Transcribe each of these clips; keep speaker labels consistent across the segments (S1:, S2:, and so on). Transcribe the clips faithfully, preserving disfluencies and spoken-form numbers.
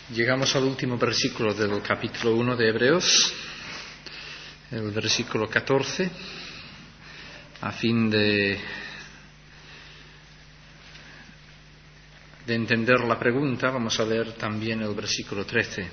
S1: Llegamos al último versículo del capítulo uno de Hebreos, el versículo catorce. A fin de, de entender la pregunta, vamos a leer también el versículo trece.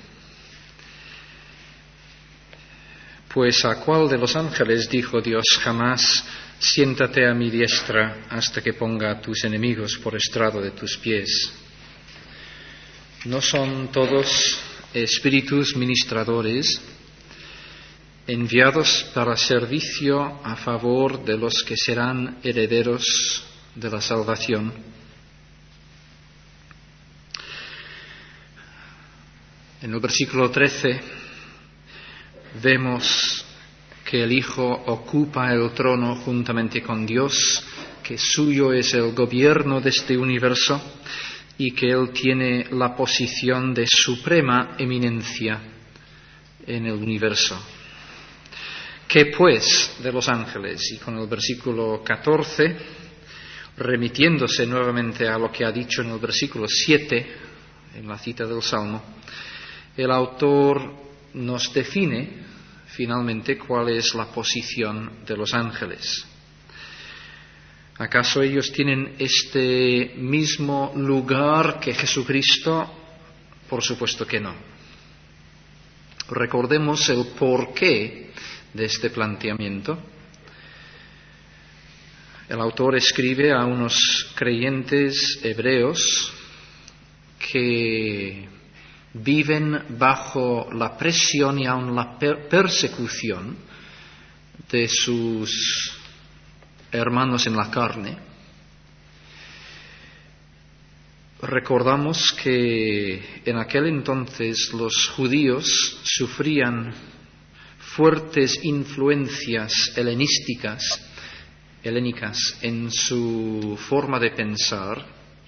S1: Pues a cuál de los ángeles dijo Dios jamás: siéntate a mi diestra hasta que ponga a tus enemigos por estrado de tus pies? ¿No son todos espíritus ministradores enviados para servicio a favor de los que serán herederos de la salvación? En el versículo trece vemos que el Hijo ocupa el trono juntamente con Dios, que suyo es el gobierno de este universo y que Él tiene la posición de suprema eminencia en el universo. ¿Qué pues de los ángeles? Y con el versículo catorce, remitiéndose nuevamente a lo que ha dicho en el versículo siete, en la cita del Salmo, el autor nos define finalmente cuál es la posición de los ángeles. ¿Acaso ellos tienen este mismo lugar que Jesucristo? Por supuesto que no. Recordemos el porqué de este planteamiento. El autor escribe a unos creyentes hebreos que viven bajo la presión y aun la per- persecución de sus hermanos en la carne. Recordamos que en aquel entonces los judíos sufrían fuertes influencias helenísticas, helénicas en su forma de pensar,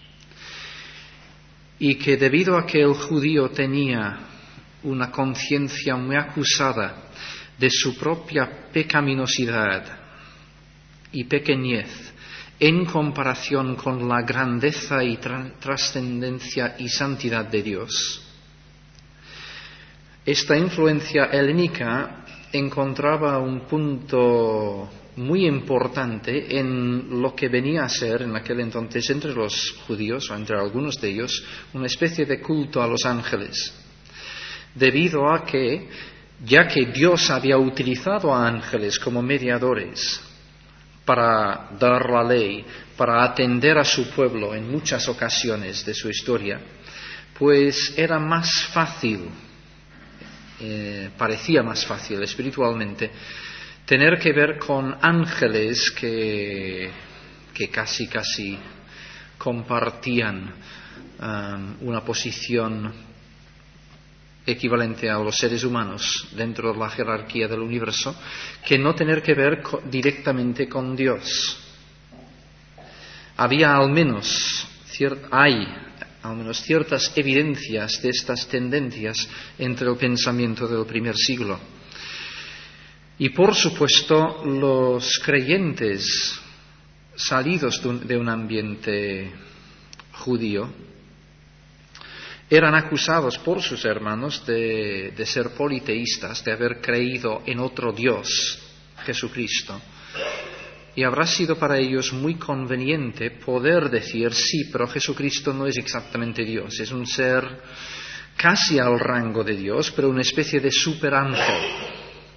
S1: y que debido a que el judío tenía una conciencia muy acusada de su propia pecaminosidad y pequeñez en comparación con la grandeza y tra- trascendencia y santidad de Dios, esta influencia helénica encontraba un punto muy importante en lo que venía a ser en aquel entonces entre los judíos, o entre algunos de ellos, una especie de culto a los ángeles, debido a que, ya que Dios había utilizado a ángeles como mediadores para dar la ley, para atender a su pueblo en muchas ocasiones de su historia, pues era más fácil, eh, parecía más fácil espiritualmente, tener que ver con ángeles que, que casi casi compartían um, una posición equivalente a los seres humanos dentro de la jerarquía del universo, que no tener que ver co- directamente con Dios. Había al menos, cier- hay al menos ciertas evidencias de estas tendencias entre el pensamiento del primer siglo. Y por supuesto, los creyentes salidos de un, de un ambiente judío eran acusados por sus hermanos de, de ser politeístas, de haber creído en otro Dios, Jesucristo. Y habrá sido para ellos muy conveniente poder decir: sí, pero Jesucristo no es exactamente Dios, es un ser casi al rango de Dios, pero una especie de superángel.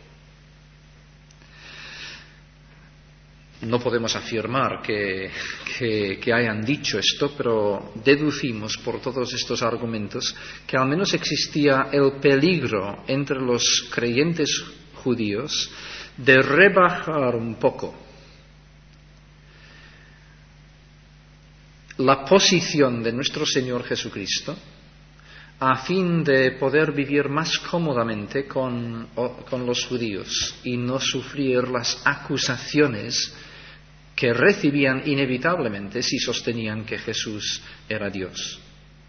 S1: No podemos afirmar que, que, que hayan dicho esto, pero deducimos por todos estos argumentos que al menos existía el peligro entre los creyentes judíos de rebajar un poco la posición de nuestro Señor Jesucristo a fin de poder vivir más cómodamente con, con los judíos y no sufrir las acusaciones que recibían inevitablemente si sostenían que Jesús era Dios.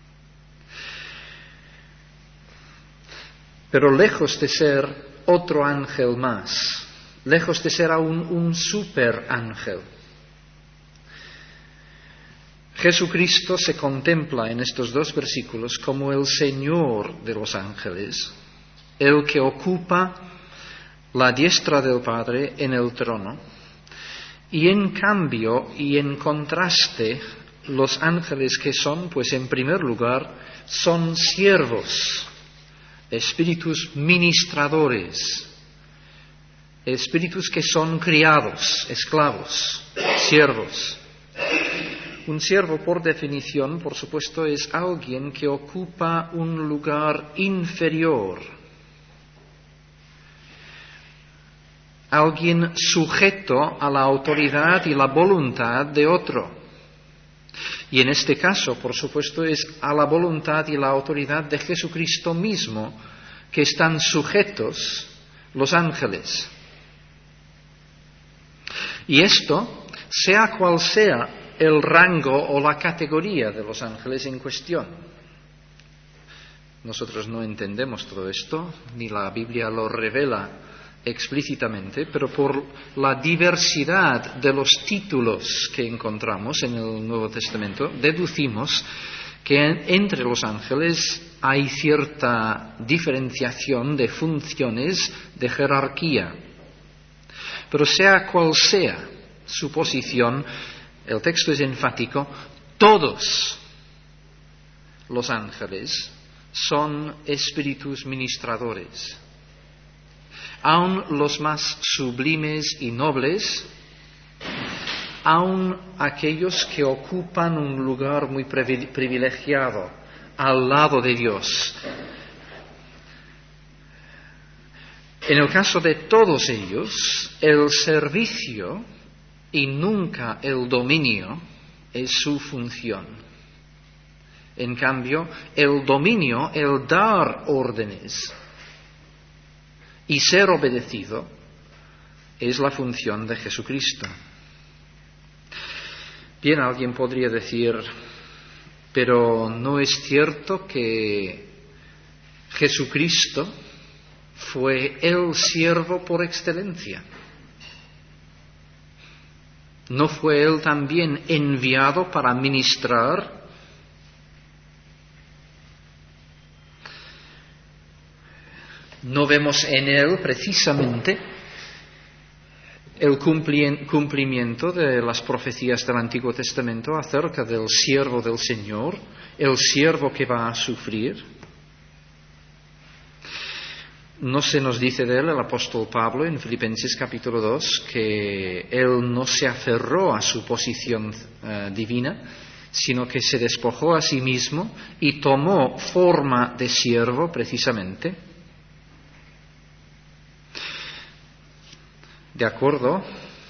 S1: Pero lejos de ser otro ángel más, lejos de ser aún un superángel, Jesucristo se contempla en estos dos versículos como el Señor de los ángeles, el que ocupa la diestra del Padre en el trono, y en cambio y en contraste, los ángeles que son, pues en primer lugar, son siervos, espíritus ministradores, espíritus que son criados, esclavos, siervos. Un siervo, por definición, por supuesto, es alguien que ocupa un lugar inferior, alguien sujeto a la autoridad y la voluntad de otro. Y en este caso, por supuesto, es a la voluntad y la autoridad de Jesucristo mismo que están sujetos los ángeles. Y esto, sea cual sea el rango o la categoría de los ángeles en cuestión. Nosotros no entendemos todo esto, ni la Biblia lo revela explícitamente, pero por la diversidad de los títulos que encontramos en el Nuevo Testamento, deducimos que entre los ángeles hay cierta diferenciación de funciones, de jerarquía. Pero sea cual sea su posición, el texto es enfático, todos los ángeles son espíritus ministradores. Aun los más sublimes y nobles, aun aquellos que ocupan un lugar muy privilegiado al lado de Dios. En el caso de todos ellos, el servicio y nunca el dominio es su función. En cambio, el dominio, el dar órdenes y ser obedecido, es la función de Jesucristo. Bien, alguien podría decir, pero ¿no es cierto que Jesucristo fue el siervo por excelencia? ¿No fue él también enviado para ministrar? ¿No vemos en él precisamente el cumplimiento de las profecías del Antiguo Testamento acerca del siervo del Señor, el siervo que va a sufrir? ¿No se nos dice de él el apóstol Pablo en Filipenses capítulo dos que él no se aferró a su posición uh, divina, sino que se despojó a sí mismo y tomó forma de siervo precisamente? De acuerdo,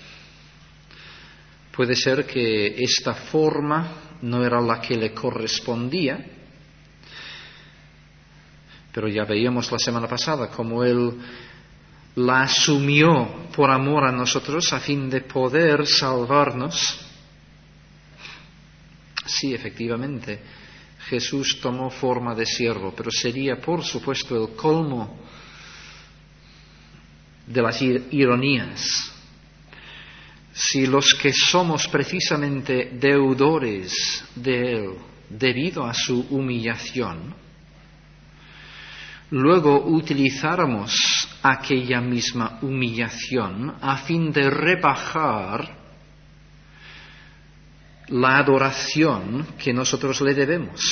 S1: puede ser que esta forma no era la que le correspondía, pero ya veíamos la semana pasada cómo él la asumió por amor a nosotros a fin de poder salvarnos. Sí, efectivamente, Jesús tomó forma de siervo, pero sería, por supuesto, el colmo de las ironías si los que somos precisamente deudores de él debido a su humillación, luego utilizáramos aquella misma humillación a fin de rebajar la adoración que nosotros le debemos,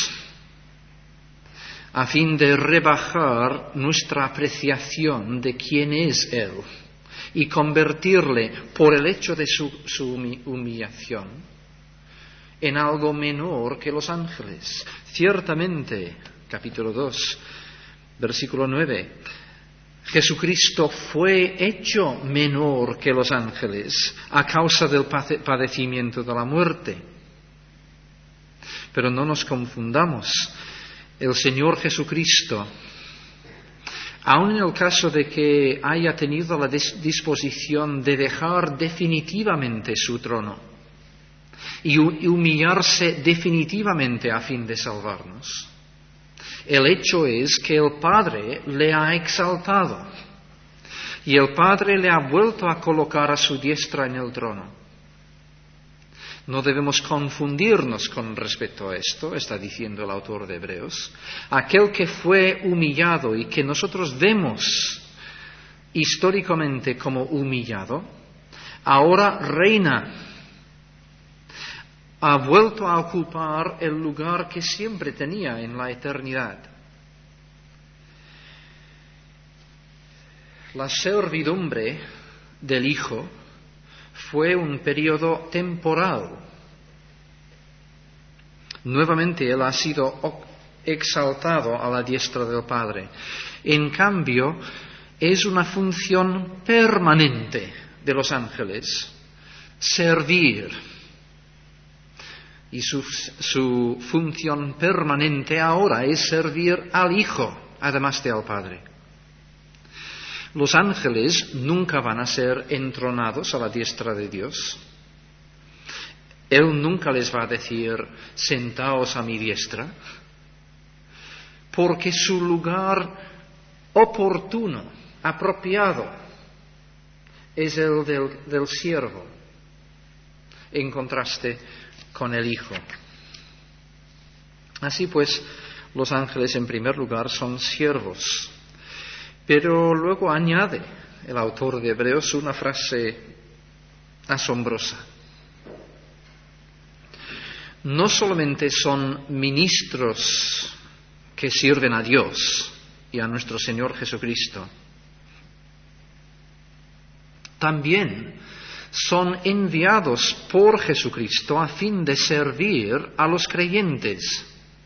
S1: a fin de rebajar nuestra apreciación de quién es él y convertirle, por el hecho de su, su humillación, en algo menor que los ángeles. Ciertamente, capítulo dos, versículo nueve, Jesucristo fue hecho menor que los ángeles a causa del padecimiento de la muerte. Pero no nos confundamos. El Señor Jesucristo, aun en el caso de que haya tenido la disposición de dejar definitivamente su trono y humillarse definitivamente a fin de salvarnos, el hecho es que el Padre le ha exaltado y el Padre le ha vuelto a colocar a su diestra en el trono. No debemos confundirnos con respecto a esto, está diciendo el autor de Hebreos. Aquel que fue humillado y que nosotros vemos históricamente como humillado, ahora reina. Ha vuelto a ocupar el lugar que siempre tenía en la eternidad. La servidumbre del Hijo fue un periodo temporal. Nuevamente Él ha sido exaltado a la diestra del Padre. En cambio, es una función permanente de los ángeles, servir. Y su, su función permanente ahora es servir al Hijo, además de al Padre. Los ángeles nunca van a ser entronados a la diestra de Dios. Él nunca les va a decir, sentaos a mi diestra, porque su lugar oportuno, apropiado, es el del, del siervo, en contraste con el Hijo. Así pues, los ángeles en primer lugar son siervos. Pero luego añade el autor de Hebreos una frase asombrosa. No solamente son ministros que sirven a Dios y a nuestro Señor Jesucristo, también son enviados por Jesucristo a fin de servir a los creyentes.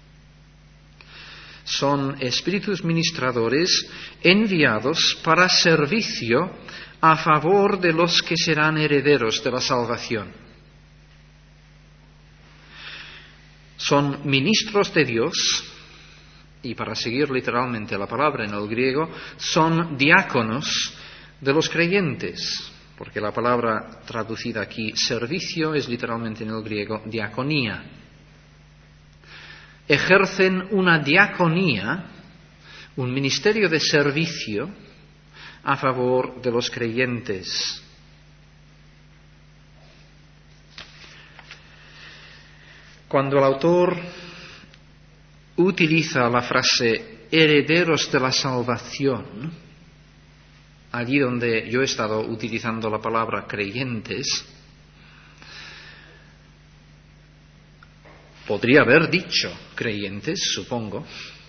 S1: Son espíritus ministradores enviados para servicio a favor de los que serán herederos de la salvación. Son ministros de Dios, y para seguir literalmente la palabra en el griego, son diáconos de los creyentes, porque la palabra traducida aquí servicio es literalmente en el griego diaconía. Ejercen una diaconía, un ministerio de servicio a favor de los creyentes. Cuando el autor utiliza la frase herederos de la salvación, allí donde yo he estado utilizando la palabra creyentes, podría haber dicho creyentes, supongo,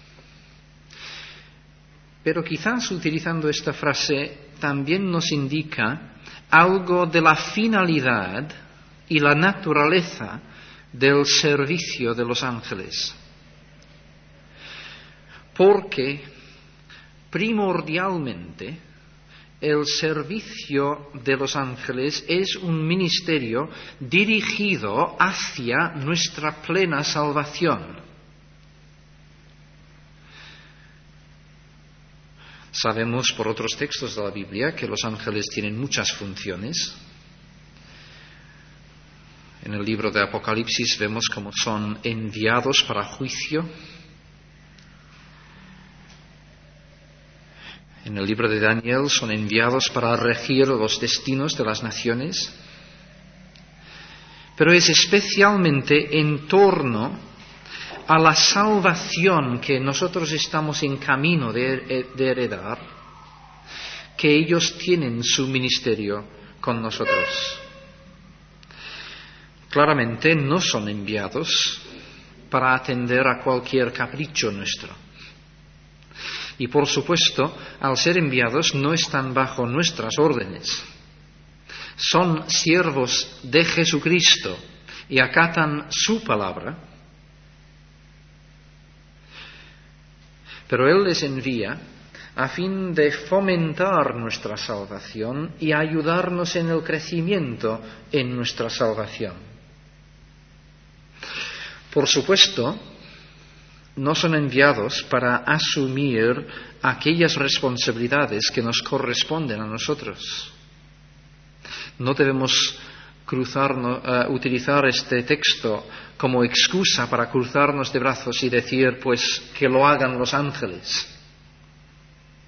S1: pero quizás utilizando esta frase también nos indica algo de la finalidad y la naturaleza del servicio de los ángeles. Porque primordialmente el servicio de los ángeles es un ministerio dirigido hacia nuestra plena salvación. Sabemos por otros textos de la Biblia que los ángeles tienen muchas funciones. En el libro de Apocalipsis vemos cómo son enviados para juicio. En el libro de Daniel son enviados para regir los destinos de las naciones. Pero es especialmente en torno a la salvación que nosotros estamos en camino de, de heredar que ellos tienen su ministerio con nosotros. Claramente no son enviados para atender a cualquier capricho nuestro. Y por supuesto, al ser enviados no están bajo nuestras órdenes. Son siervos de Jesucristo y acatan su palabra. Pero Él les envía a fin de fomentar nuestra salvación y ayudarnos en el crecimiento en nuestra salvación. Por supuesto, no son enviados para asumir aquellas responsabilidades que nos corresponden a nosotros. No debemos cruzarnos, uh, utilizar este texto como excusa para cruzarnos de brazos y decir, pues, que lo hagan los ángeles.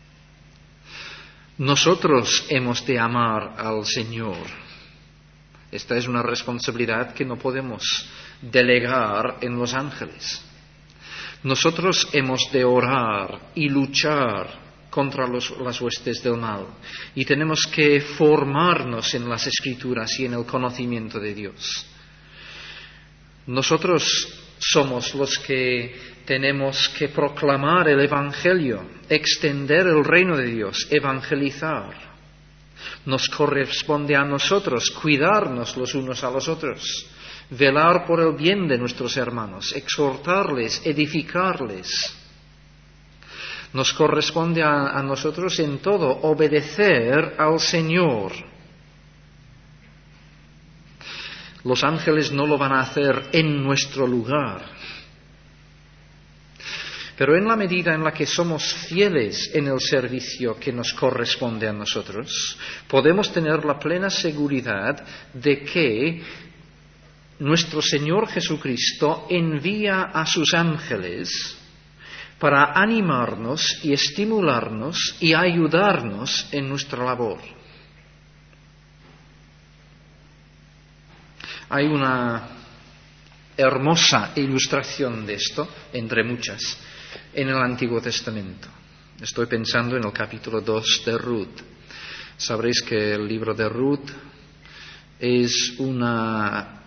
S1: Nosotros hemos de amar al Señor. Esta es una responsabilidad que no podemos delegar en los ángeles. Nosotros hemos de orar y luchar contra los, las huestes del mal. Y tenemos que formarnos en las Escrituras y en el conocimiento de Dios. Nosotros somos los que tenemos que proclamar el Evangelio, extender el reino de Dios, evangelizar. Nos corresponde a nosotros cuidarnos los unos a los otros, velar por el bien de nuestros hermanos, exhortarles, edificarles. Nos corresponde a, a nosotros en todo obedecer al Señor. Los ángeles no lo van a hacer en nuestro lugar. Pero en la medida en la que somos fieles en el servicio que nos corresponde a nosotros, podemos tener la plena seguridad de que nuestro Señor Jesucristo envía a sus ángeles para animarnos y estimularnos y ayudarnos en nuestra labor. Hay una hermosa ilustración de esto, entre muchas, en el Antiguo Testamento. Estoy pensando en el capítulo dos de Ruth. Sabréis que el libro de Ruth es una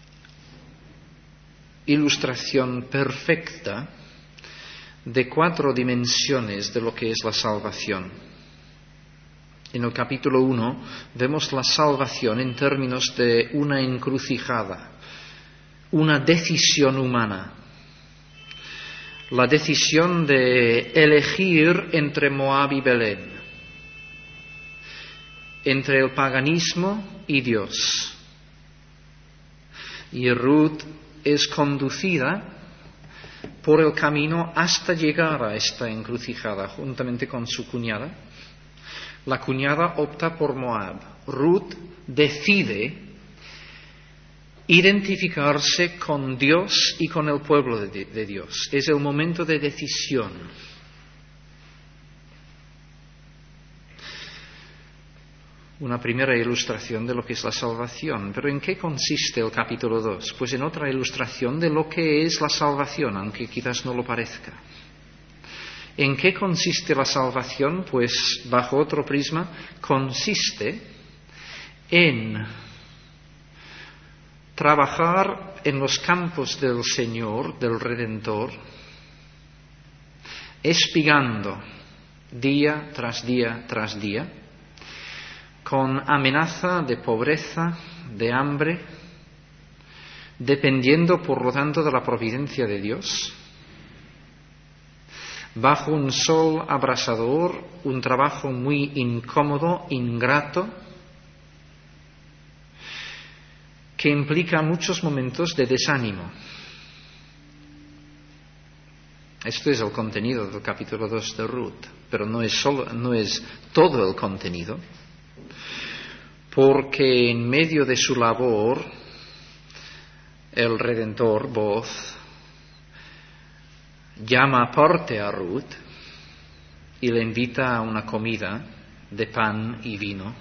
S1: ilustración perfecta de cuatro dimensiones de lo que es la salvación. En el capítulo uno vemos la salvación en términos de una encrucijada, una decisión humana. La decisión de elegir entre Moab y Belén, entre el paganismo y Dios. Y Ruth es conducida por el camino hasta llegar a esta encrucijada, juntamente con su cuñada. La cuñada opta por Moab. Ruth decide identificarse con Dios y con el pueblo de, de Dios. Es el momento de decisión. Una primera ilustración de lo que es la salvación. ¿Pero en qué consiste el capítulo dos? Pues en otra ilustración de lo que es la salvación, aunque quizás no lo parezca. ¿En qué consiste la salvación? Pues bajo otro prisma consiste en trabajar en los campos del Señor, del Redentor, espigando día tras día tras día, con amenaza de pobreza, de hambre, dependiendo por lo tanto de la providencia de Dios, bajo un sol abrasador, un trabajo muy incómodo, ingrato, que implica muchos momentos de desánimo. Esto es el contenido del capítulo dos de Ruth, pero no es solo, no es todo el contenido, porque en medio de su labor el Redentor, Boaz, llama aparte a Ruth y le invita a una comida de pan y vino.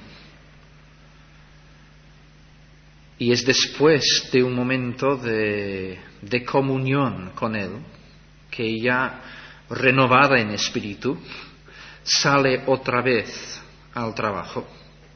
S1: Y es después de un momento de, de comunión con Él que ella, renovada en espíritu, sale otra vez al trabajo.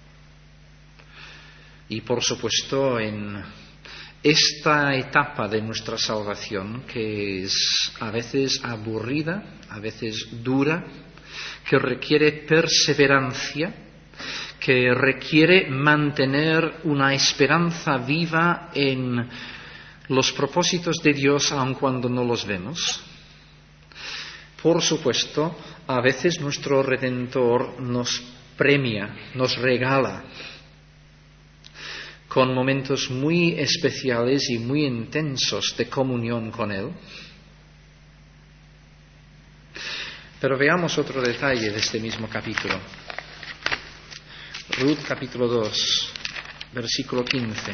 S1: Y por supuesto en esta etapa de nuestra salvación, que es a veces aburrida, a veces dura, que requiere perseverancia, que requiere mantener una esperanza viva en los propósitos de Dios aun cuando no los vemos. Por supuesto, a veces nuestro Redentor nos premia, nos regala con momentos muy especiales y muy intensos de comunión con Él. Pero veamos otro detalle de este mismo capítulo. Ruth capítulo dos, versículo quince.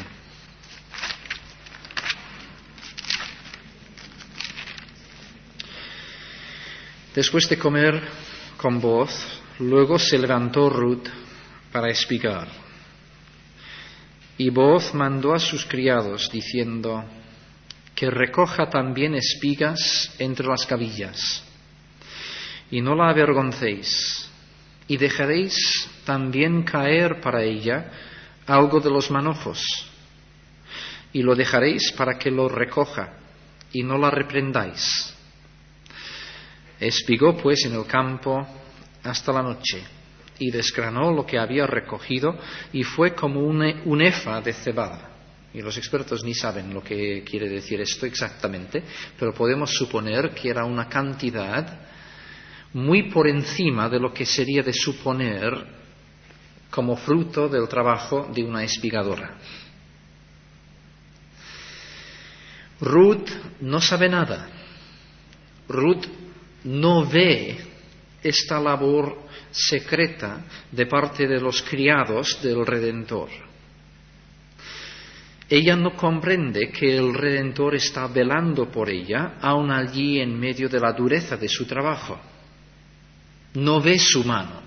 S1: Después de comer con Boaz, luego se levantó Ruth para espigar. Y Booz mandó a sus criados, diciendo, que recoja también espigas entre las cabillas, y no la avergoncéis, y dejaréis también caer para ella algo de los manojos, y lo dejaréis para que lo recoja, y no la reprendáis. Espigó pues en el campo hasta la noche, y desgranó lo que había recogido, y fue como un, un efa de cebada. Y los expertos ni saben lo que quiere decir esto exactamente, pero podemos suponer que era una cantidad muy por encima de lo que sería de suponer como fruto del trabajo de una espigadora. Ruth no sabe nada. Ruth no ve esta labor secreta de parte de los criados del Redentor. Ella no comprende que el Redentor está velando por ella, aun allí en medio de la dureza de su trabajo. No ve su mano.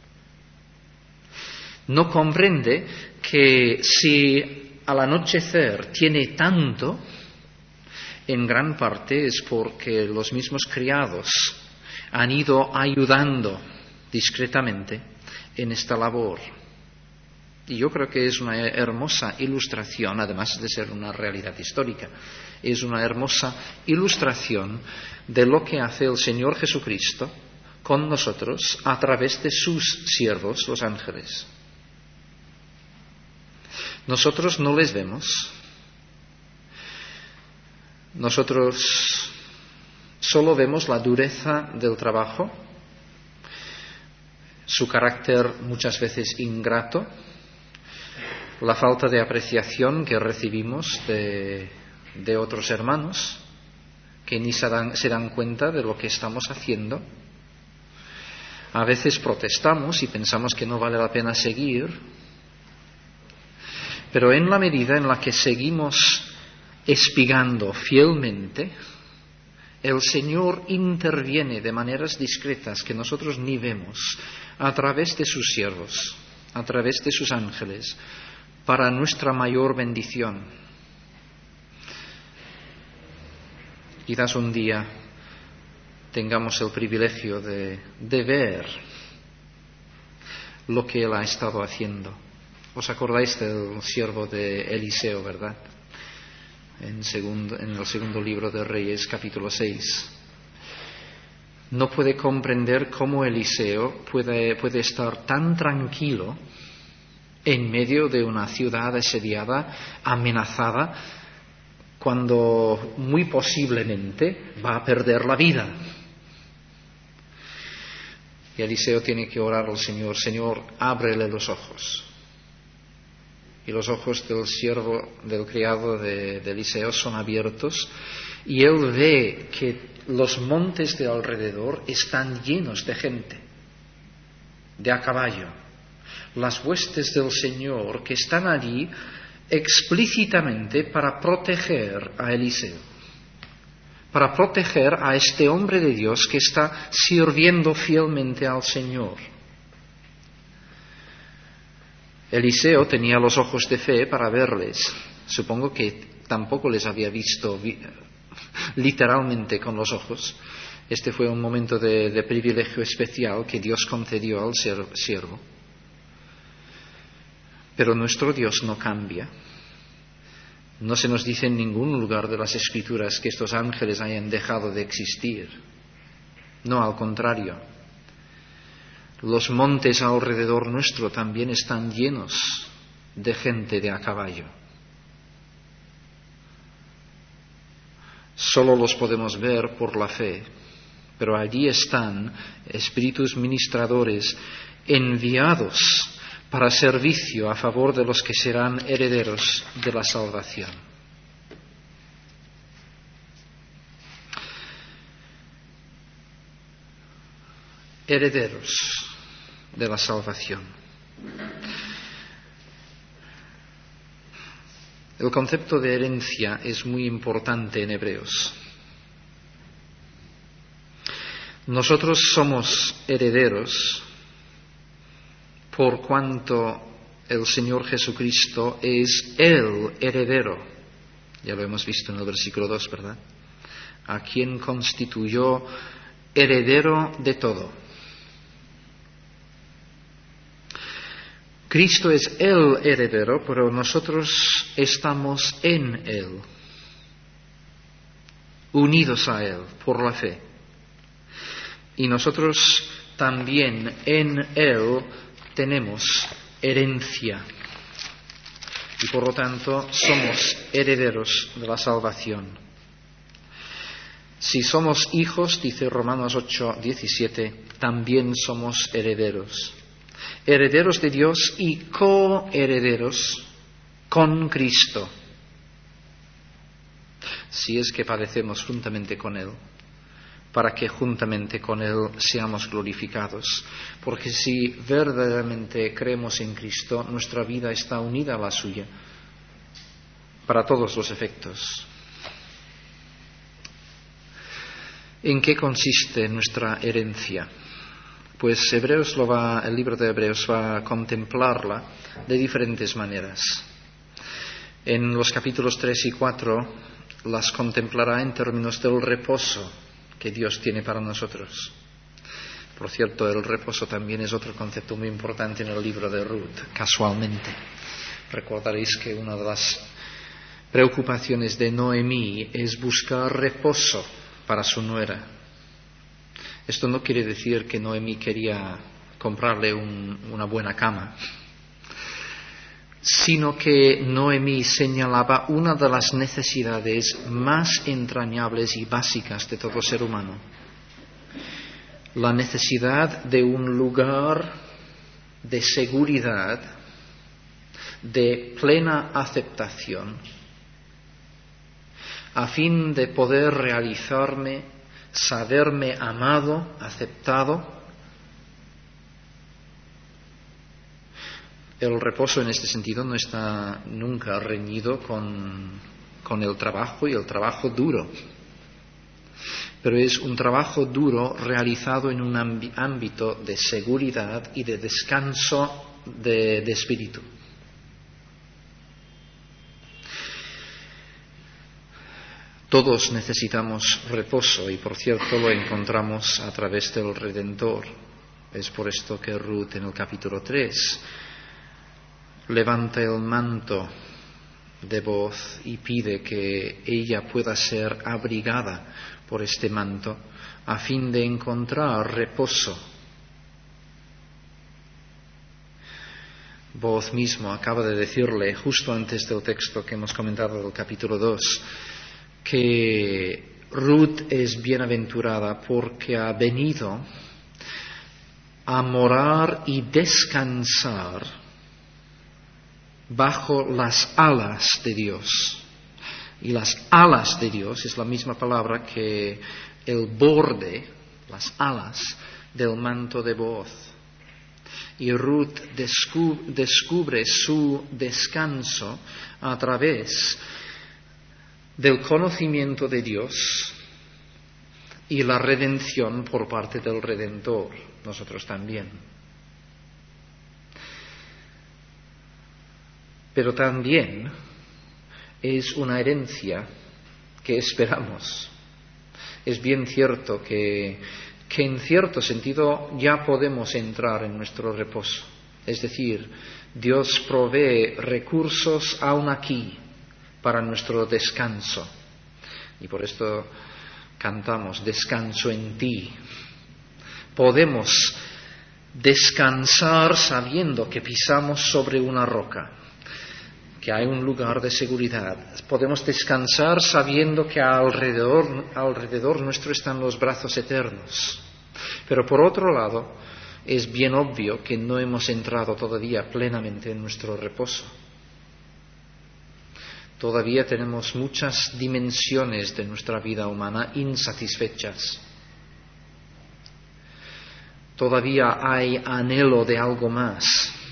S1: No comprende que si al anochecer tiene tanto, en gran parte es porque los mismos criados han ido ayudando discretamente en esta labor. Y yo creo que es una hermosa ilustración, además de ser una realidad histórica, es una hermosa ilustración de lo que hace el Señor Jesucristo con nosotros a través de sus siervos, los ángeles. Nosotros no les vemos. Nosotros solo vemos la dureza del trabajo, su carácter muchas veces ingrato, la falta de apreciación que recibimos de, de otros hermanos que ni se dan, se dan cuenta de lo que estamos haciendo. A veces protestamos y pensamos que no vale la pena seguir, pero en la medida en la que seguimos espigando fielmente, el Señor interviene de maneras discretas que nosotros ni vemos a través de sus siervos, a través de sus ángeles, para nuestra mayor bendición. Quizás un día tengamos el privilegio de, de ver lo que Él ha estado haciendo. ¿Os acordáis del siervo de Eliseo, verdad? En, segundo, en el segundo libro de Reyes, capítulo seis. No puede comprender cómo Eliseo puede, puede estar tan tranquilo en medio de una ciudad asediada, amenazada, cuando muy posiblemente va a perder la vida. Y Eliseo tiene que orar al Señor: Señor, ábrele los ojos. Y los ojos del siervo, del criado de, de Eliseo son abiertos, y él ve que los montes de alrededor están llenos de gente, de a caballo. Las huestes del Señor que están allí explícitamente para proteger a Eliseo, para proteger a este hombre de Dios que está sirviendo fielmente al Señor. Eliseo tenía los ojos de fe para verles. Supongo que tampoco les había visto vi- literalmente con los ojos. Este fue un momento de, de privilegio especial que Dios concedió al siervo. Pero nuestro Dios no cambia. No se nos dice en ningún lugar de las Escrituras que estos ángeles hayan dejado de existir. No, al contrario. Los montes alrededor nuestro también están llenos de gente de a caballo. Solo los podemos ver por la fe, pero allí están espíritus ministradores enviados para servicio a favor de los que serán herederos de la salvación. Herederos de la salvación. El concepto de herencia es muy importante en Hebreos. Nosotros somos herederos por cuanto el Señor Jesucristo es el heredero. Ya lo hemos visto en el versículo dos, ¿verdad? A quien constituyó heredero de todo. Cristo es el heredero, pero nosotros estamos en Él, unidos a Él por la fe. Y nosotros también en Él tenemos herencia. Y por lo tanto somos herederos de la salvación. Si somos hijos, dice Romanos ocho, diecisiete, también somos herederos. Herederos de Dios y coherederos con Cristo, si es que padecemos juntamente con Él, para que juntamente con Él seamos glorificados. Porque si verdaderamente creemos en Cristo, nuestra vida está unida a la suya, para todos los efectos. ¿En qué consiste nuestra herencia? Pues Hebreos lo va, el libro de Hebreos va a contemplarla de diferentes maneras. En los capítulos tres y cuatro las contemplará en términos del reposo que Dios tiene para nosotros. Por cierto, el reposo también es otro concepto muy importante en el libro de Ruth, casualmente. Recordaréis que una de las preocupaciones de Noemí es buscar reposo para su nuera. Esto no quiere decir que Noemí quería comprarle un, una buena cama, sino que Noemí señalaba una de las necesidades más entrañables y básicas de todo ser humano: la necesidad de un lugar de seguridad, de plena aceptación, a fin de poder realizarme, saberme amado, aceptado. El reposo en este sentido no está nunca reñido con, con el trabajo y el trabajo duro, pero es un trabajo duro realizado en un ámbito de seguridad y de descanso de, de espíritu. Todos necesitamos reposo y, por cierto, lo encontramos a través del Redentor. Es por esto que Ruth en el capítulo tres levanta el manto de Booz y pide que ella pueda ser abrigada por este manto a fin de encontrar reposo. Booz mismo acaba de decirle, justo antes del texto que hemos comentado del capítulo dos, que Ruth es bienaventurada porque ha venido a morar y descansar bajo las alas de Dios. Y las alas de Dios es la misma palabra que el borde, las alas del manto de Booz. Y Ruth descubre su descanso a través del conocimiento de Dios y la redención por parte del Redentor, nosotros también. Pero también es una herencia que esperamos. Es bien cierto que, que en cierto sentido ya podemos entrar en nuestro reposo. Es decir, Dios provee recursos aún aquí para nuestro descanso. Y por esto cantamos, descanso en ti. Podemos descansar sabiendo que pisamos sobre una roca, que hay un lugar de seguridad. Podemos descansar sabiendo que alrededor, alrededor nuestro están los brazos eternos. Pero por otro lado, es bien obvio que no hemos entrado todavía plenamente en nuestro reposo. Todavía tenemos muchas dimensiones de nuestra vida humana insatisfechas. Todavía hay anhelo de algo más.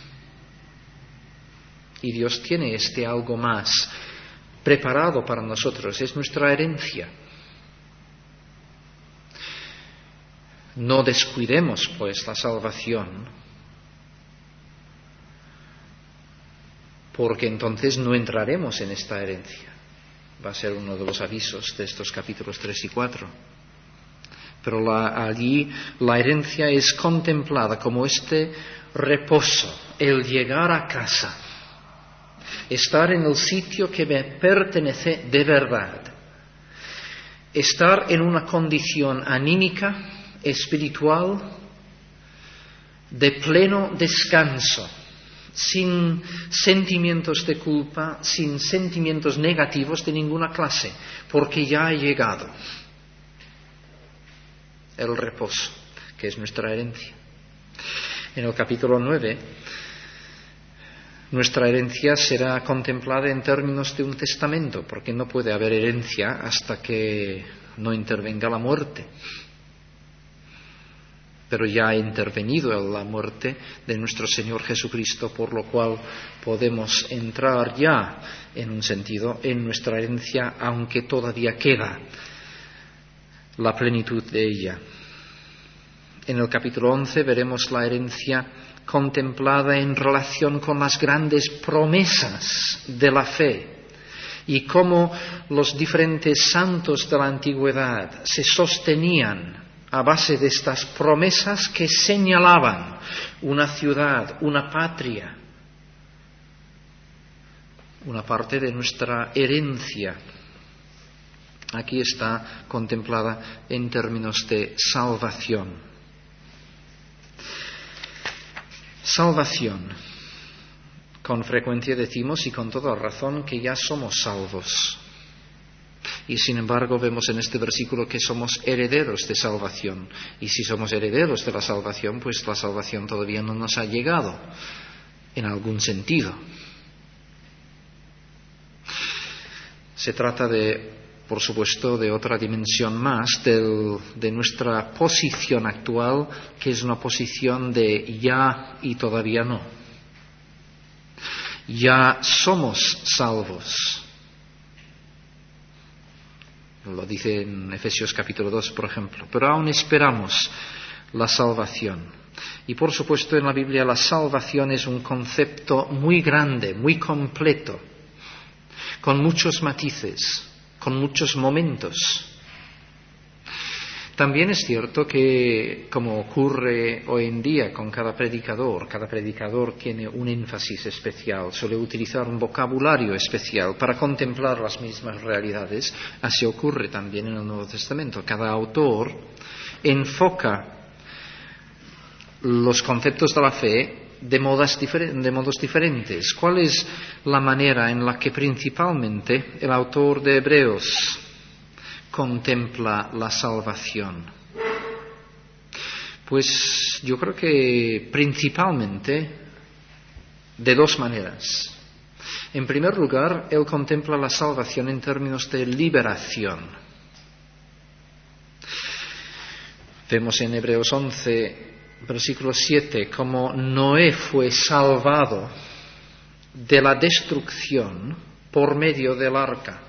S1: Y Dios tiene este algo más preparado para nosotros. Es nuestra herencia. No descuidemos, pues, la salvación, porque entonces no entraremos en esta herencia. Va a ser uno de los avisos de estos capítulos tres y cuatro. Pero la, allí la herencia es contemplada como este reposo, el llegar a casa, estar en el sitio que me pertenece de verdad, estar en una condición anímica, espiritual, de pleno descanso, sin sentimientos de culpa, sin sentimientos negativos de ninguna clase, porque ya ha llegado el reposo, que es nuestra herencia. En el capítulo nueve, nuestra herencia será contemplada en términos de un testamento, porque no puede haber herencia hasta que no intervenga la muerte. Pero ya ha intervenido la muerte de nuestro Señor Jesucristo, por lo cual podemos entrar ya, en un sentido, en nuestra herencia, aunque todavía queda la plenitud de ella. En el capítulo once veremos la herencia contemplada en relación con las grandes promesas de la fe y cómo los diferentes santos de la antigüedad se sostenían a base de estas promesas que señalaban una ciudad, una patria, una parte de nuestra herencia. Aquí está contemplada en términos de salvación. Salvación. Con frecuencia decimos, y con toda razón, que ya somos salvos. Y sin embargo vemos en este versículo que somos herederos de salvación. Y si somos herederos de la salvación, pues la salvación todavía no nos ha llegado en algún sentido. Se trata de, por supuesto, de otra dimensión más del, de nuestra posición actual, que es una posición de ya y todavía no. Ya somos salvos. Lo dice en Efesios capítulo dos, por ejemplo. Pero aún esperamos la salvación. Y por supuesto en la Biblia la salvación es un concepto muy grande, muy completo, con muchos matices, con muchos momentos. También es cierto que, como ocurre hoy en día con cada predicador, cada predicador tiene un énfasis especial, suele utilizar un vocabulario especial para contemplar las mismas realidades. Así ocurre también en el Nuevo Testamento. Cada autor enfoca los conceptos de la fe de modos, difer- de modos diferentes. ¿Cuál es la manera en la que principalmente el autor de Hebreos contempla la salvación? Pues yo creo que principalmente de dos maneras. En primer lugar, él contempla la salvación en términos de liberación. Vemos en Hebreos once, versículo siete, cómo Noé fue salvado de la destrucción por medio del arca.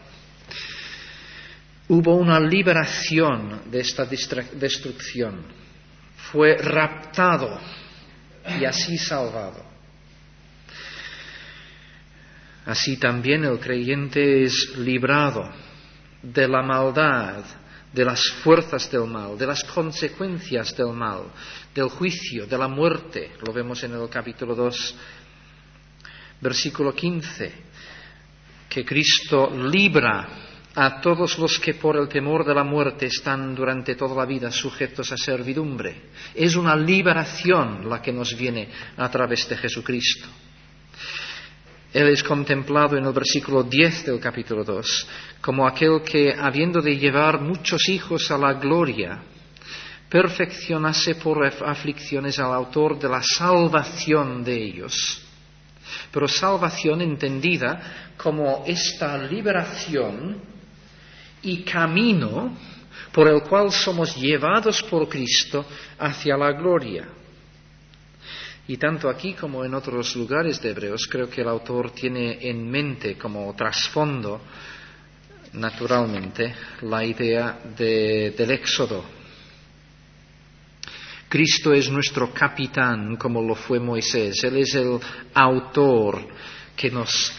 S1: Hubo una liberación de esta destrucción. Fue raptado y así salvado. Así también el creyente es librado de la maldad, de las fuerzas del mal, de las consecuencias del mal, del juicio, de la muerte. Lo vemos en el capítulo dos, versículo quince, que Cristo libra a todos los que por el temor de la muerte están durante toda la vida sujetos a servidumbre. Es una liberación la que nos viene a través de Jesucristo. Él es contemplado en el versículo diez del capítulo dos como aquel que, habiendo de llevar muchos hijos a la gloria, perfeccionase por aflicciones al autor de la salvación de ellos. Pero salvación entendida como esta liberación y camino por el cual somos llevados por Cristo hacia la gloria. Y tanto aquí como en otros lugares de Hebreos, creo que el autor tiene en mente como trasfondo, naturalmente, la idea de, del éxodo. Cristo es nuestro capitán, como lo fue Moisés. Él es el autor que nos,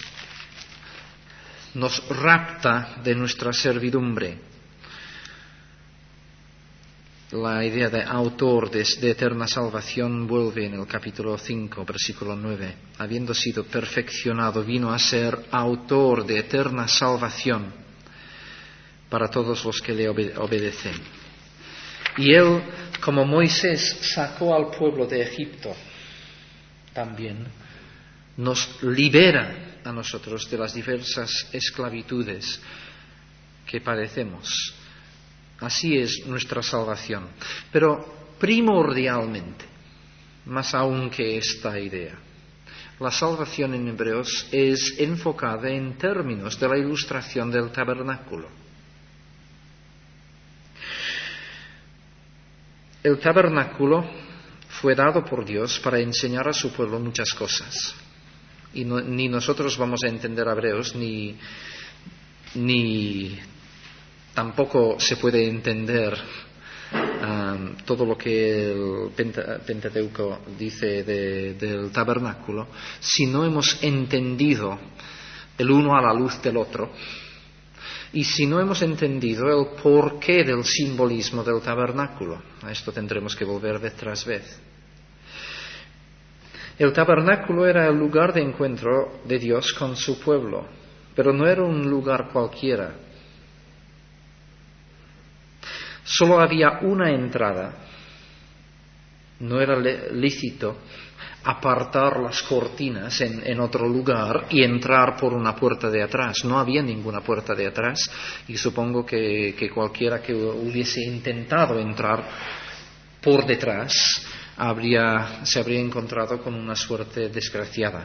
S1: nos rapta de nuestra servidumbre. La idea de autor de, de eterna salvación vuelve en el capítulo cinco, versículo nueve. Habiendo sido perfeccionado, vino a ser autor de eterna salvación para todos los que le obede- obedecen. Y él, como Moisés sacó al pueblo de Egipto, también nos libera a nosotros de las diversas esclavitudes que padecemos. Así es nuestra salvación. Pero primordialmente, más aún que esta idea, la salvación en Hebreos es enfocada en términos de la ilustración del tabernáculo. El tabernáculo fue dado por Dios para enseñar a su pueblo muchas cosas. Y no, ni nosotros vamos a entender Hebreos, ni, ni tampoco se puede entender um, todo lo que el Pentateuco dice de, del tabernáculo si no hemos entendido el uno a la luz del otro y si no hemos entendido el porqué del simbolismo del tabernáculo. A esto tendremos que volver vez tras vez. El tabernáculo era el lugar de encuentro de Dios con su pueblo, pero no era un lugar cualquiera. Solo había una entrada. No era lícito apartar las cortinas en, en otro lugar y entrar por una puerta de atrás. No había ninguna puerta de atrás y supongo que, que cualquiera que hubiese intentado entrar por detrás habría, se habría encontrado con una suerte desgraciada.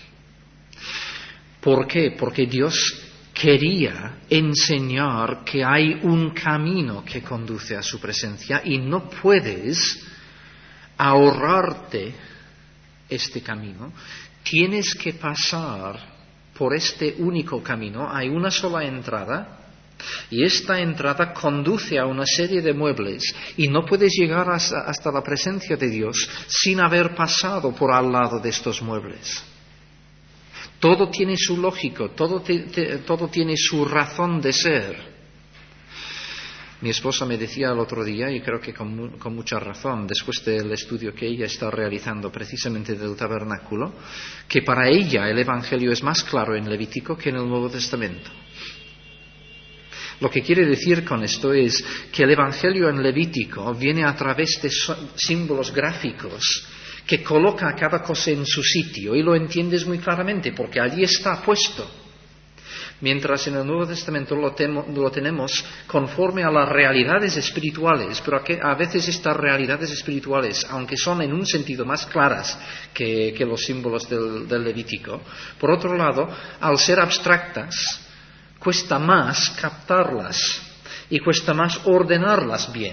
S1: ¿Por qué? Porque Dios quería enseñar que hay un camino que conduce a su presencia y no puedes ahorrarte este camino. Tienes que pasar por este único camino. Hay una sola entrada y esta entrada conduce a una serie de muebles y no puedes llegar hasta, hasta la presencia de Dios sin haber pasado por al lado de estos muebles. Todo tiene su lógico, todo, te, te, todo tiene su razón de ser. Mi esposa me decía el otro día, y creo que con, con mucha razón, después del estudio que ella está realizando precisamente del tabernáculo, que para ella el Evangelio es más claro en Levítico que en el Nuevo Testamento. Lo que quiere decir con esto es que el Evangelio en Levítico viene a través de símbolos gráficos que coloca cada cosa en su sitio y lo entiendes muy claramente porque allí está puesto. Mientras en el Nuevo Testamento lo, temo, lo tenemos conforme a las realidades espirituales, pero a veces estas realidades espirituales, aunque son en un sentido más claras que, que los símbolos del, del Levítico, por otro lado, al ser abstractas, cuesta más captarlas y cuesta más ordenarlas bien.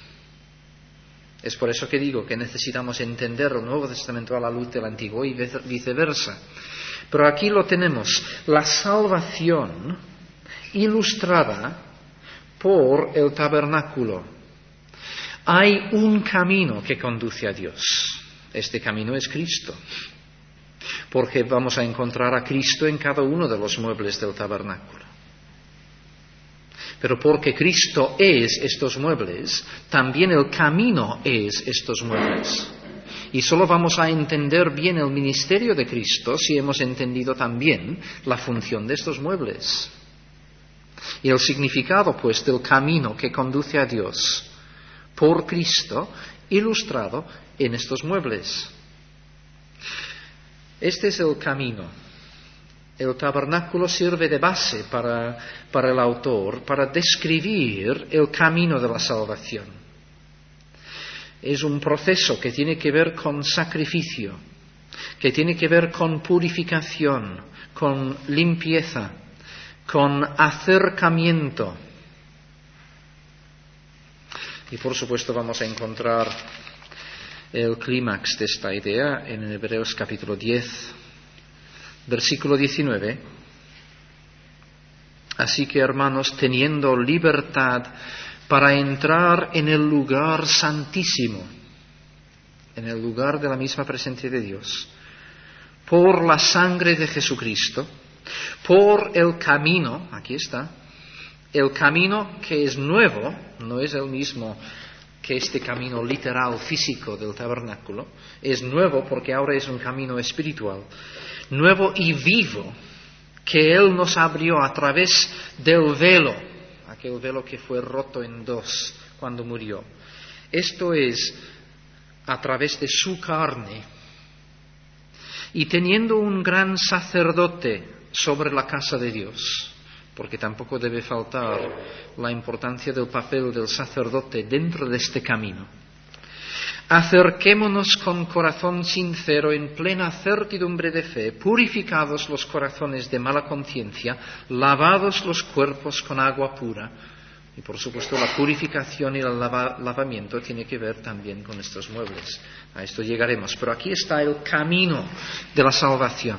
S1: Es por eso que digo que necesitamos entender el Nuevo Testamento a la luz del Antiguo y viceversa. Pero aquí lo tenemos, la salvación ilustrada por el tabernáculo. Hay un camino que conduce a Dios. Este camino es Cristo. Porque vamos a encontrar a Cristo en cada uno de los muebles del tabernáculo. Pero porque Cristo es estos muebles, también el camino es estos muebles. Y solo vamos a entender bien el ministerio de Cristo si hemos entendido también la función de estos muebles. Y el significado, pues, del camino que conduce a Dios por Cristo, ilustrado en estos muebles. Este es el camino. El tabernáculo sirve de base para, para el autor, para describir el camino de la salvación. Es un proceso que tiene que ver con sacrificio, que tiene que ver con purificación, con limpieza, con acercamiento. Y por supuesto vamos a encontrar el clímax de esta idea en Hebreos capítulo diez, versículo diecinueve. Así que, hermanos, teniendo libertad para entrar en el lugar santísimo, en el lugar de la misma presencia de Dios, por la sangre de Jesucristo, por el camino, aquí está, el camino que es nuevo, no es el mismo que este camino literal, físico del tabernáculo, es nuevo porque ahora es un camino espiritual, nuevo y vivo, que Él nos abrió a través del velo, aquel velo que fue roto en dos cuando murió. Esto es a través de su carne. Y teniendo un gran sacerdote sobre la casa de Dios, porque tampoco debe faltar la importancia del papel del sacerdote dentro de este camino, acerquémonos con corazón sincero en plena certidumbre de fe, purificados los corazones de mala conciencia, lavados los cuerpos con agua pura. Y por supuesto la purificación y el lava- lavamiento tiene que ver también con estos muebles. A esto llegaremos. Pero aquí está el camino de la salvación.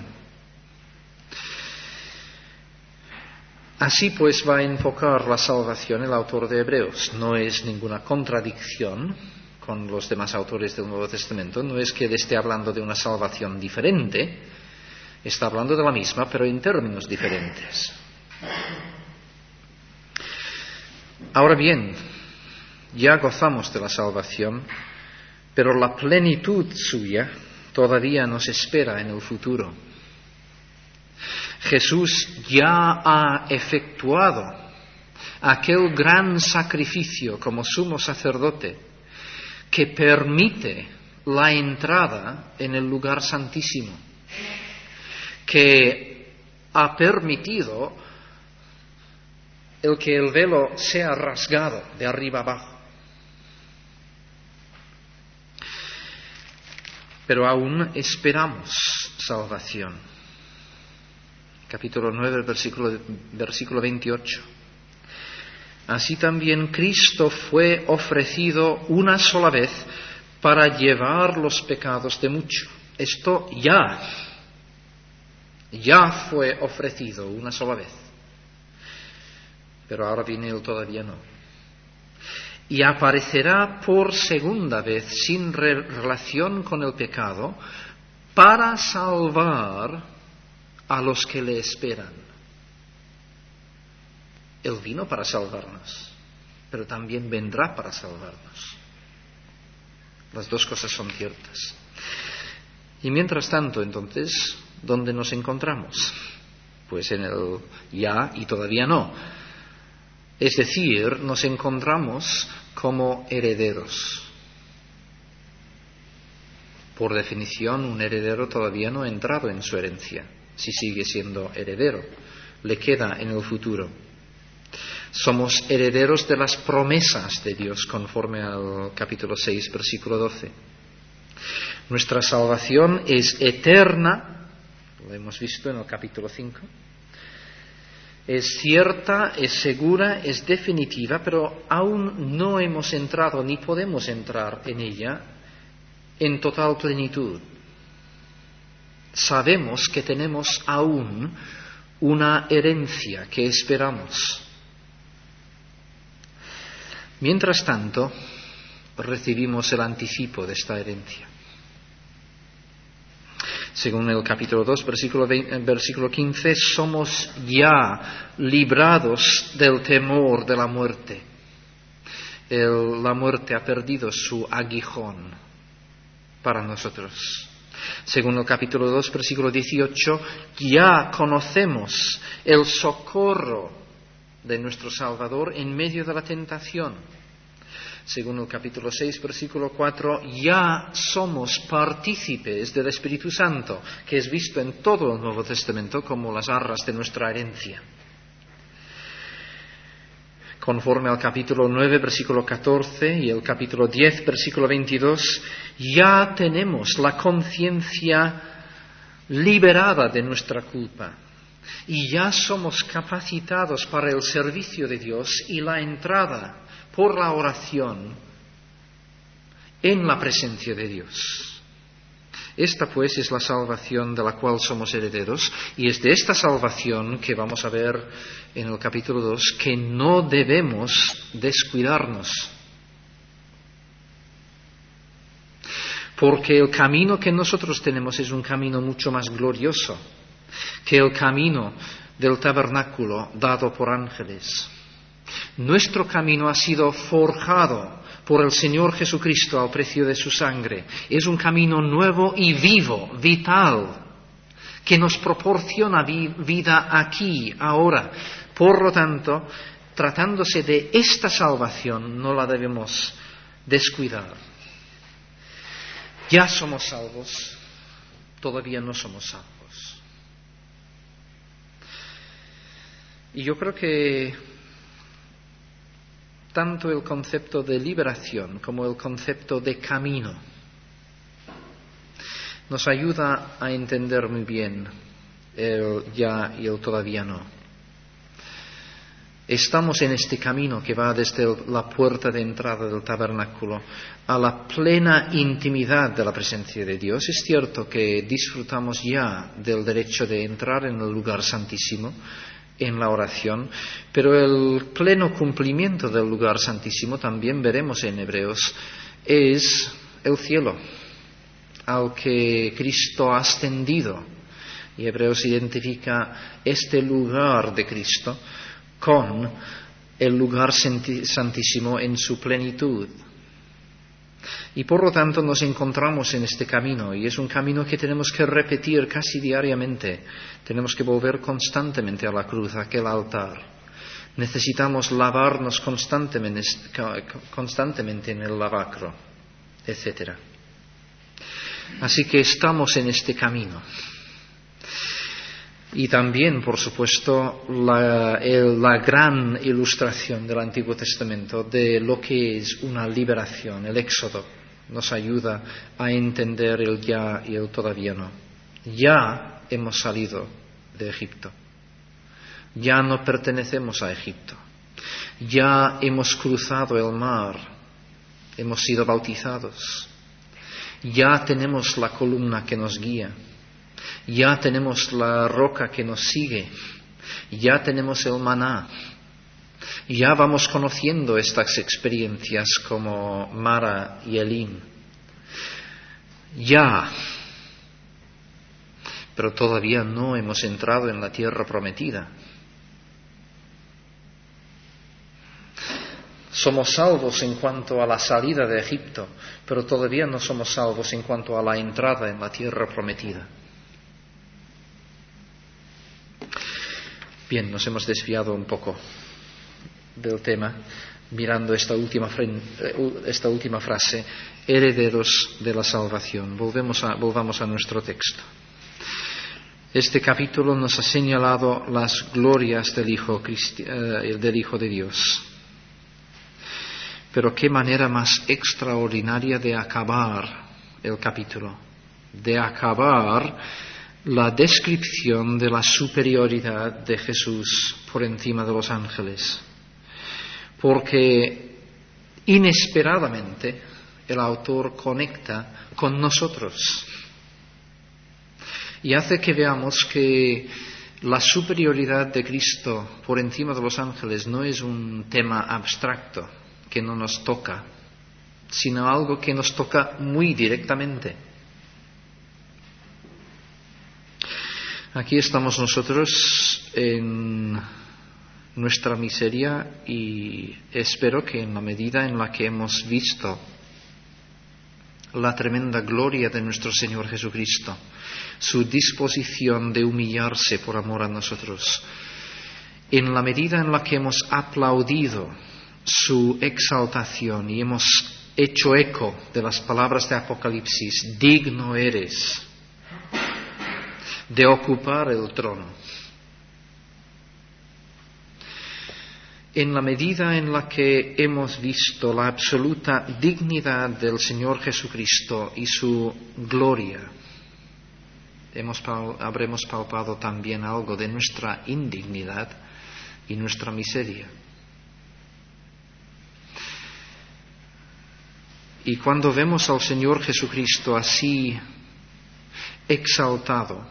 S1: Así pues va a enfocar la salvación el autor de Hebreos. No es ninguna contradicción con los demás autores del Nuevo Testamento. No es que él esté hablando de una salvación diferente. Está hablando de la misma, pero en términos diferentes. Ahora bien, ya gozamos de la salvación, pero la plenitud suya todavía nos espera en el futuro. Jesús ya ha efectuado aquel gran sacrificio como sumo sacerdote que permite la entrada en el lugar santísimo, que ha permitido el que el velo sea rasgado de arriba abajo. Pero aún esperamos salvación. Capítulo nueve, versículo, versículo veintiocho. Así también Cristo fue ofrecido una sola vez para llevar los pecados de muchos. Esto ya, ya fue ofrecido una sola vez. Pero ahora viene él todavía no. Y aparecerá por segunda vez sin re- relación con el pecado para salvar a los que le esperan. Él vino para salvarnos, pero también vendrá para salvarnos. Las dos cosas son ciertas. Y mientras tanto, entonces, ¿dónde nos encontramos? Pues en el ya y todavía no. Es decir, nos encontramos como herederos. Por definición, un heredero todavía no ha entrado en su herencia. Si sigue siendo heredero, le queda en el futuro. Somos herederos de las promesas de Dios, conforme al capítulo seis, versículo doce. Nuestra salvación es eterna, lo hemos visto en el capítulo cinco. Es cierta, es segura, es definitiva, pero aún no hemos entrado ni podemos entrar en ella en total plenitud. Sabemos que tenemos aún una herencia que esperamos. Mientras tanto, recibimos el anticipo de esta herencia. Según el capítulo dos, versículo, veinte, versículo quince, somos ya librados del temor de la muerte. El, la muerte ha perdido su aguijón para nosotros. Según el capítulo dos, versículo dieciocho, ya conocemos el socorro de nuestro Salvador en medio de la tentación. Según el capítulo seis, versículo cuatro, ya somos partícipes del Espíritu Santo, que es visto en todo el Nuevo Testamento como las arras de nuestra herencia. Conforme al capítulo nueve, versículo catorce, y el capítulo diez, versículo veintidós, ya tenemos la conciencia liberada de nuestra culpa. Y ya somos capacitados para el servicio de Dios y la entrada por la oración en la presencia de Dios. Esta pues es la salvación de la cual somos herederos, y es de esta salvación que vamos a ver en el capítulo dos que no debemos descuidarnos. porque el camino que nosotros tenemos es un camino mucho más glorioso que el camino del tabernáculo dado por ángeles. Nuestro camino ha sido forjado por el Señor Jesucristo al precio de su sangre. Es un camino nuevo y vivo, vital, que nos proporciona vi- vida aquí, ahora. Por lo tanto, tratándose de esta salvación, no la debemos descuidar. Ya somos salvos, todavía no somos salvos. Y yo creo que tanto el concepto de liberación como el concepto de camino nos ayuda a entender muy bien el ya y el todavía no. Estamos en este camino que va desde la puerta de entrada del tabernáculo a la plena intimidad de la presencia de Dios. Es cierto que disfrutamos ya del derecho de entrar en el lugar santísimo, en la oración, pero el pleno cumplimiento del lugar santísimo, también veremos en Hebreos, es el cielo, al que Cristo ha ascendido. Y Hebreos identifica este lugar de Cristo con el lugar santísimo en su plenitud. Y por lo tanto nos encontramos en este camino, y es un camino que tenemos que repetir casi diariamente. Tenemos que volver constantemente a la cruz, a aquel altar. Necesitamos lavarnos constantemente, constantemente en el lavacro, etcétera. Así que estamos en este camino. Y también, por supuesto, la, el, la gran ilustración del Antiguo Testamento de lo que es una liberación, el Éxodo, nos ayuda a entender el ya y el todavía no. Ya hemos salido de Egipto. Ya no pertenecemos a Egipto. Ya hemos cruzado el mar. Hemos sido bautizados. Ya tenemos la columna que nos guía. Ya tenemos la roca que nos sigue. Ya tenemos el maná. Ya vamos conociendo estas experiencias como Mara y Elín. Ya. Pero todavía no hemos entrado en la tierra prometida. Somos salvos en cuanto a la salida de Egipto, pero todavía no somos salvos en cuanto a la entrada en la tierra prometida. Bien, nos hemos desviado un poco del tema, mirando esta última, esta última frase, herederos de la salvación. Volvemos a, volvamos a nuestro texto. Este capítulo nos ha señalado las glorias del Hijo, del Hijo de Dios. Pero qué manera más extraordinaria de acabar el capítulo, de acabar la descripción de la superioridad de Jesús por encima de los ángeles. Porque inesperadamente el autor conecta con nosotros y hace que veamos que la superioridad de Cristo por encima de los ángeles no es un tema abstracto que no nos toca, sino algo que nos toca muy directamente. Aquí estamos nosotros en nuestra miseria y espero que en la medida en la que hemos visto la tremenda gloria de nuestro Señor Jesucristo, su disposición de humillarse por amor a nosotros, en la medida en la que hemos aplaudido su exaltación y hemos hecho eco de las palabras de Apocalipsis, digno eres de ocupar el trono. En la medida en la que hemos visto la absoluta dignidad del Señor Jesucristo y su gloria, hemos, habremos palpado también algo de nuestra indignidad y nuestra miseria. Y cuando vemos al Señor Jesucristo así exaltado,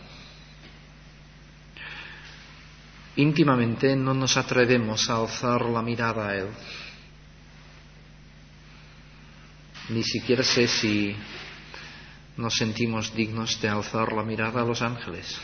S1: íntimamente no nos atrevemos a alzar la mirada a Él. Ni siquiera sé si nos sentimos dignos de alzar la mirada a los ángeles.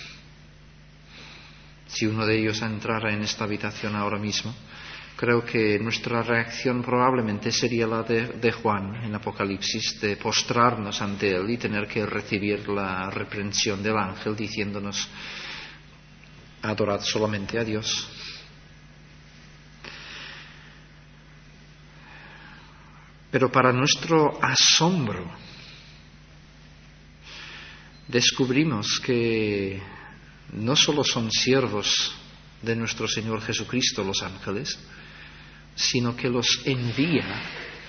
S1: Si uno de ellos entrara en esta habitación ahora mismo, creo que nuestra reacción probablemente sería la de, de Juan en Apocalipsis, de postrarnos ante él y tener que recibir la reprensión del ángel diciéndonos: adorad solamente a Dios. Pero para nuestro asombro, descubrimos que no solo son siervos de nuestro Señor Jesucristo los ángeles, sino que los envía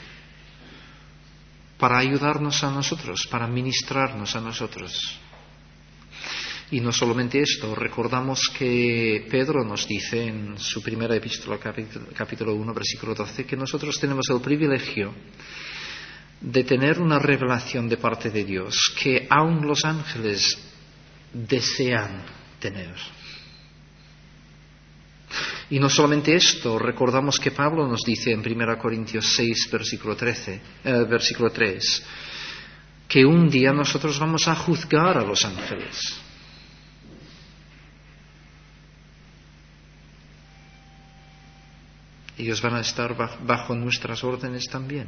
S1: para ayudarnos a nosotros, para ministrarnos a nosotros. Y no solamente esto, recordamos que Pedro nos dice en su primera epístola, capítulo uno, versículo doce, que nosotros tenemos el privilegio de tener una revelación de parte de Dios que aún los ángeles desean tener. Y no solamente esto, recordamos que Pablo nos dice en primera Corintios seis, versículo trece, eh, versículo tres, que un día nosotros vamos a juzgar a los ángeles. Ellos van a estar bajo nuestras órdenes también.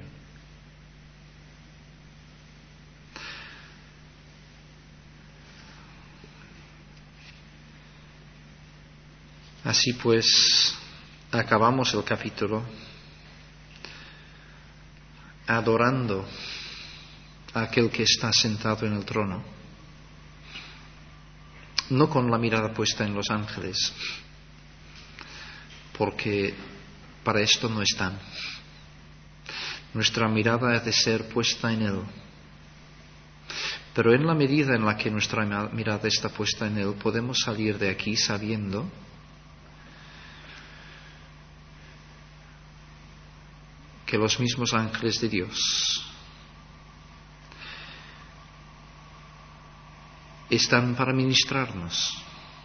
S1: Así pues, acabamos el capítulo adorando a aquel que está sentado en el trono, no con la mirada puesta en los ángeles, porque para esto no están. Nuestra mirada ha de ser puesta en Él. Pero en la medida en la que nuestra mirada está puesta en Él, podemos salir de aquí sabiendo que los mismos ángeles de Dios están para ministrarnos.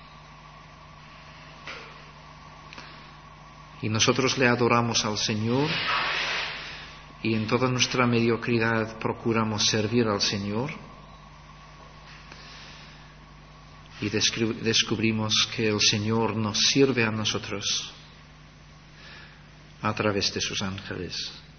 S1: Y nosotros le adoramos al Señor y en toda nuestra mediocridad procuramos servir al Señor y descubrimos que el Señor nos sirve a nosotros a través de sus ángeles.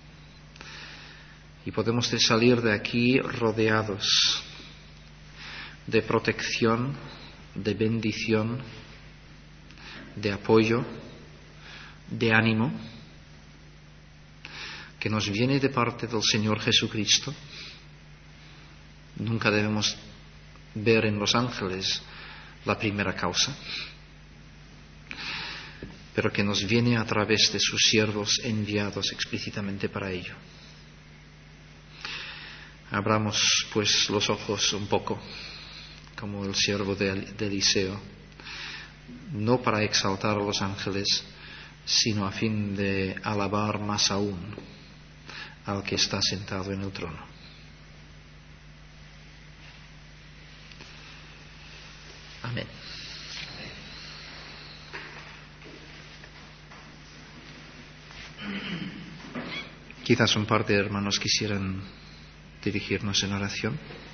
S1: Y podemos salir de aquí rodeados de protección, de bendición, de apoyo, de ánimo, que nos viene de parte del Señor Jesucristo. Nunca debemos ver en los ángeles la primera causa, pero que nos viene a través de sus siervos enviados explícitamente para ello. Abramos pues los ojos un poco, como el siervo de, de Eliseo, no para exaltar a los ángeles, sino a fin de alabar más aún al que está sentado en el trono. Amén. Quizás un par de hermanos quisieran dirigirnos en oración.